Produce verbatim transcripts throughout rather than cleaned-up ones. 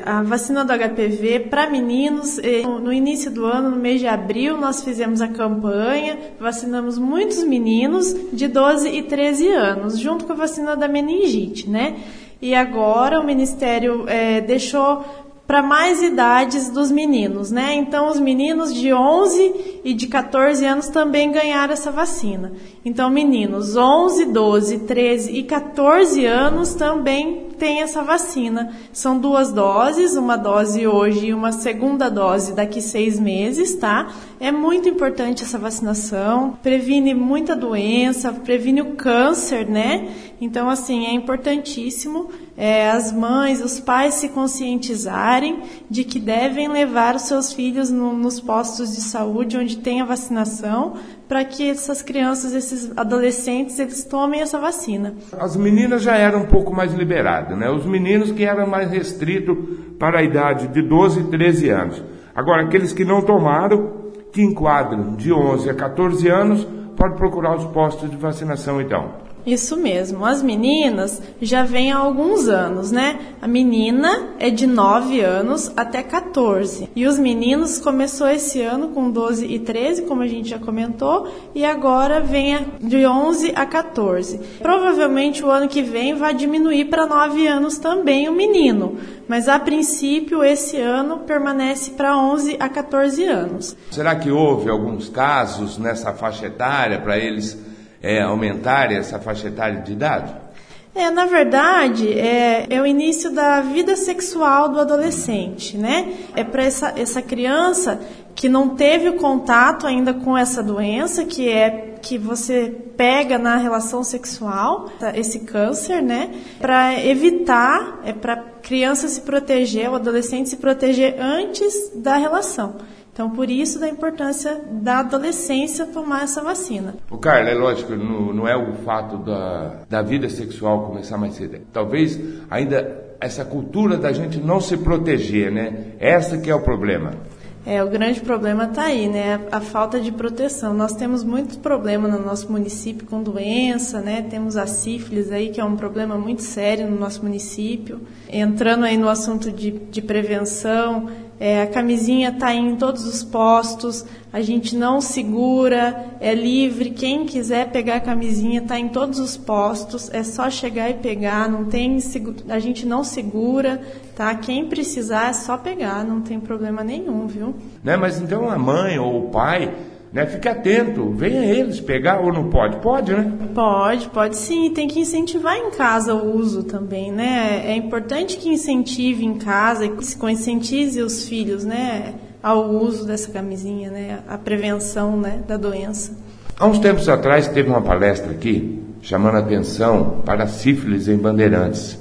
A vacina do H P V para meninos, no início do ano, no mês de abril, nós fizemos a campanha, vacinamos muitos meninos de doze e treze anos, junto com a vacina da meningite, né? E agora o Ministério é, deixou para mais idades dos meninos, né? Então, os meninos de onze e de quatorze anos também ganharam essa vacina. Então, meninos onze, doze, treze e quatorze anos também têm essa vacina. São duas doses, uma dose hoje e uma segunda dose daqui seis meses, tá? É muito importante essa vacinação, previne muita doença, previne o câncer, né? Então, assim, é importantíssimo é, as mães, os pais se conscientizarem de que devem levar os seus filhos no, nos postos de saúde onde tem a vacinação, para que essas crianças, esses adolescentes, eles tomem essa vacina. As meninas já eram um pouco mais liberadas, né? Os meninos que eram mais restritos para a idade de doze e treze anos. Agora, aqueles que não tomaram, que enquadram de onze a quatorze anos, pode procurar os postos de vacinação, então. Isso mesmo. As meninas já vêm há alguns anos, né? A menina é de nove anos até quatorze. E os meninos começou esse ano com doze e treze, como a gente já comentou, e agora vem de onze a quatorze. Provavelmente o ano que vem vai diminuir para nove anos também o menino. Mas a princípio esse ano permanece para onze a quatorze anos. Será que houve alguns casos nessa faixa etária para eles É, aumentar essa faixa etária de idade? É, na verdade, é, é o início da vida sexual do adolescente, né? É para essa, essa criança que não teve o contato ainda com essa doença, que é que você pega na relação sexual, esse câncer, né? Para evitar, é para a criança se proteger, o adolescente se proteger antes da relação. Então, por isso da importância da adolescência tomar essa vacina. O Carla, é lógico, não, não é o fato da, da vida sexual começar mais cedo. Talvez ainda essa cultura da gente não se proteger, né? Essa que é o problema. É, o grande problema está aí, né? A, a falta de proteção. Nós temos muitos problemas no nosso município com doença, né? Temos a sífilis aí, que é um problema muito sério no nosso município. Entrando aí no assunto de, de prevenção, é, a camisinha está em todos os postos, a gente não segura, é livre, quem quiser pegar a camisinha está em todos os postos, é só chegar e pegar, não tem, a gente não segura, tá? Quem precisar é só pegar, não tem problema nenhum, viu? Né, mas então a mãe ou o pai, né, fique atento, venha eles pegar ou não pode? Pode, né? Pode, pode sim, tem que incentivar em casa o uso também, né? É importante que incentive em casa, que conscientize os filhos, né, ao uso dessa camisinha, né, a prevenção, né, da doença. Há uns tempos atrás teve uma palestra aqui, chamando a atenção para a sífilis em Bandeirantes.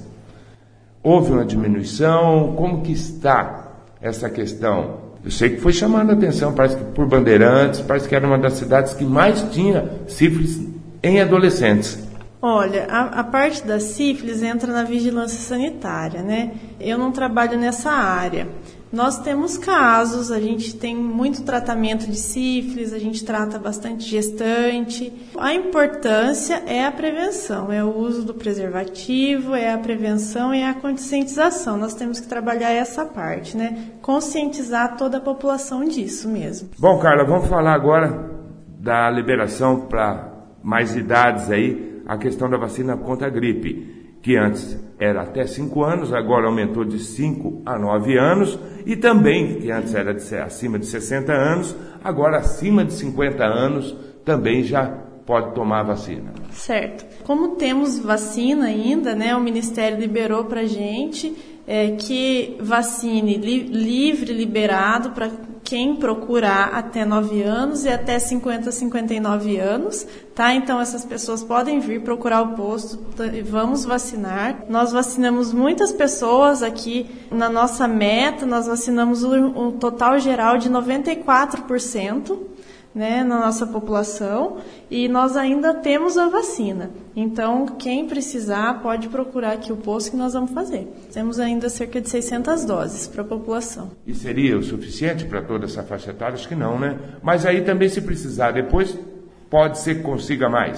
Houve uma diminuição? Como que está essa questão? Eu sei que foi chamando a atenção, parece que por Bandeirantes, parece que era uma das cidades que mais tinha sífilis em adolescentes. Olha, a, a parte da sífilis entra na vigilância sanitária, né? Eu não trabalho nessa área. Nós temos casos, a gente tem muito tratamento de sífilis, a gente trata bastante gestante. A importância é a prevenção, é o uso do preservativo, é a prevenção e é a conscientização. Nós temos que trabalhar essa parte, né? Conscientizar toda a população disso mesmo. Bom, Carla, vamos falar agora da liberação para mais idades aí, a questão da vacina contra a gripe, que antes era até cinco anos, agora aumentou de cinco a nove anos, e também, que antes era de, acima de sessenta anos, agora acima de cinquenta anos também já pode tomar a vacina. Certo. Como temos vacina ainda, né, o Ministério liberou para a gente é, que vacine li, livre, liberado para quem procurar até nove anos e até cinquenta a cinquenta e nove anos, tá? Então essas pessoas podem vir procurar o posto e vamos vacinar. Nós vacinamos muitas pessoas aqui na nossa meta, nós vacinamos um, um total geral de noventa e quatro por cento. Né, na nossa população, e nós ainda temos a vacina. Então, quem precisar pode procurar aqui o posto que nós vamos fazer. Temos ainda cerca de seiscentas doses para a população. E seria o suficiente para toda essa faixa etária? Acho que não, né? Mas aí também, se precisar depois, pode ser que consiga mais.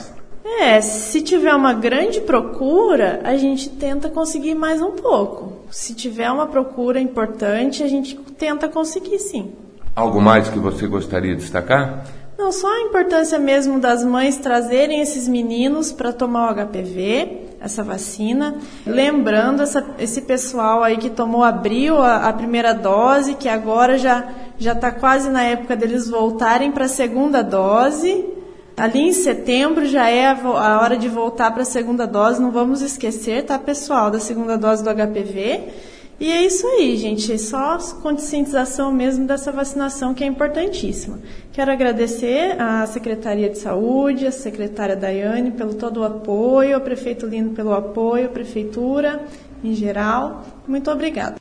É, se tiver uma grande procura, a gente tenta conseguir mais um pouco. Se tiver uma procura importante, a gente tenta conseguir, sim. Algo mais que você gostaria de destacar? Não, só a importância mesmo das mães trazerem esses meninos para tomar o H P V, essa vacina. Lembrando essa, esse pessoal aí que tomou abril a, a primeira dose, que agora já já está quase na época deles voltarem para a segunda dose. Ali em setembro já é a, a hora de voltar para a segunda dose, não vamos esquecer, tá, pessoal, da segunda dose do H P V. E é isso aí, gente, é só conscientização mesmo dessa vacinação que é importantíssima. Quero agradecer à Secretaria de Saúde, à secretária Daiane pelo todo o apoio, ao prefeito Lino pelo apoio, a prefeitura em geral. Muito obrigada.